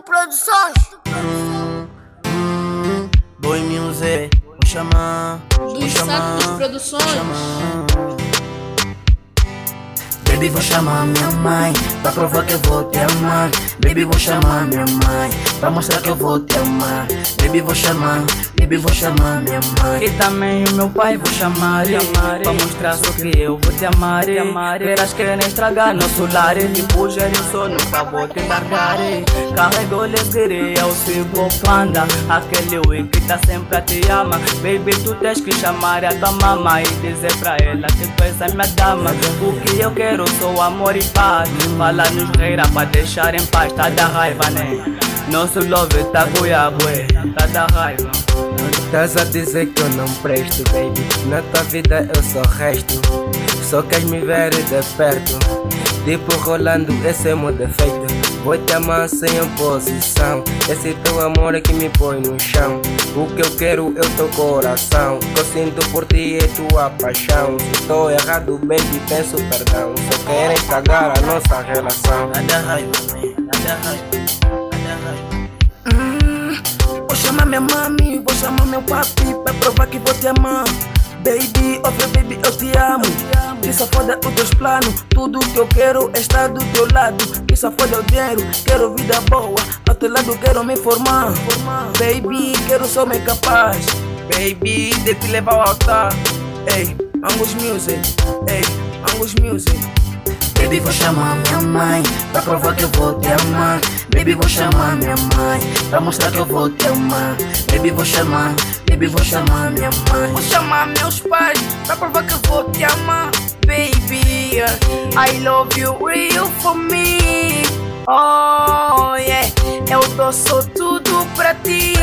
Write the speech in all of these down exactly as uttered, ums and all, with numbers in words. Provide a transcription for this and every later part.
Produções. Boy Music, vou chamar, vou Dos chamar, Santos vou Produções. chamar. Baby, vou chamar minha mãe pra provar que eu vou te amar. Baby, vou chamar minha mãe pra mostrar que eu vou te amar. Baby, vou chamar, baby, vou chamar minha mãe. E também o meu pai vou chamar, chamar pra mostrar só que eu vou te amar, amar. Verás querem estragar nosso lar, depois eu só nunca vou te largar. Carrego lesgueira, eu sigo panda, aquele ui que tá sempre a te ama. Baby, tu tens que chamar a tua mamãe e dizer pra ela que tu és a minha dama. O que eu quero só amor e paz. Fala nos reira pra deixar em paz, tá da raiva, né? Nosso love tá goiabué, tá da raiva. Estás a dizer que eu não presto, baby. Na tua vida eu sou resto. Só queres me ver de perto, tipo rolando, esse é meu defeito. Vou te amar sem oposição. Esse teu amor é que me põe no chão. O que eu quero é o teu coração. O que eu sinto por ti é tua paixão. Se estou errado, baby, peço perdão. Só querem estragar a nossa relação. Tá da raiva, né? Tá da raiva, tá da raiva. Hum, vou chamar minha mami, vou chamar meu papi pra provar que vou te amar. Baby, ouve baby, eu te amo. Que só foda os teus planos. Tudo que eu quero é estar do teu lado. Que só foda o dinheiro, quero vida boa. Ao teu lado quero me formar. Baby, quero só me capaz. Baby, de te levar ao altar. Ei, Angus Music. Ei, Angus Music. Baby, vou chamar minha mãe pra provar que eu vou te amar. Baby, vou chamar minha mãe pra mostrar que eu vou te amar. Baby, vou chamar, baby, vou chamar minha mãe. Vou chamar meus pais pra provar que eu vou te amar. Baby, I love you real for me. Oh yeah, eu dou só tudo pra ti.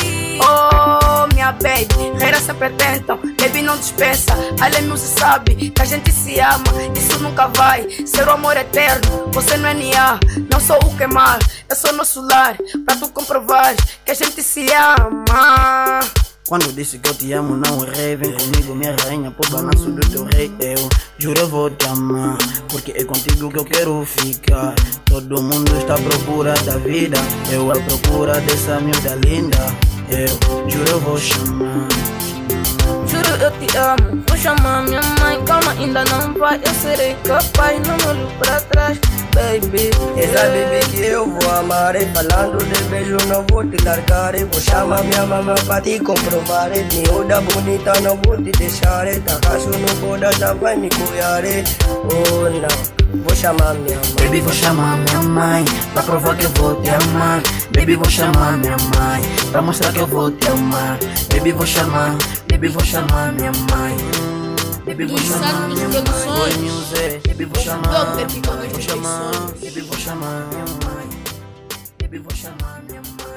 Oh minha baby, reira sempre tentam. Baby, não dispensa, além de se sabe que a gente se ama. Isso nunca vai ser o amor eterno. Você não é Nia, não sou o queimar. Eu sou nosso lar, pra tu comprovar que a gente se ama. Quando disse que eu te amo, não errei. Vem comigo, minha rainha, pro balanço do teu rei. Eu juro, eu vou te amar, porque é contigo que eu quero ficar. Todo mundo está à procura da vida, eu à procura dessa miúda linda. Eu juro, eu vou chamar. Juro, eu te amo. Vou chamar minha mãe, calma, ainda não vai. Eu serei capaz, não me olho pra trás. Baby, Essa baby que eu vou amar. E falando de beijo não vou te largar. E vou chamar minha mamãe pra te comprovar. E miúda bonita não vou te deixar. E tarracho no boda já vai me cuidar. Oh não, vou chamar minha mãe. Baby, vou chamar minha mãe pra provar que eu vou te amar. Baby, vou chamar minha mãe pra mostrar que eu vou te amar. Baby, vou chamar, baby, vou chamar minha mãe. Baby, vou Dos chamar Santos minha mãe. Produções. Boy Music, baby, vou chamar, Dope, vou chamar, baby, vou chamar minha mãe. Baby, vou chamar minha mãe.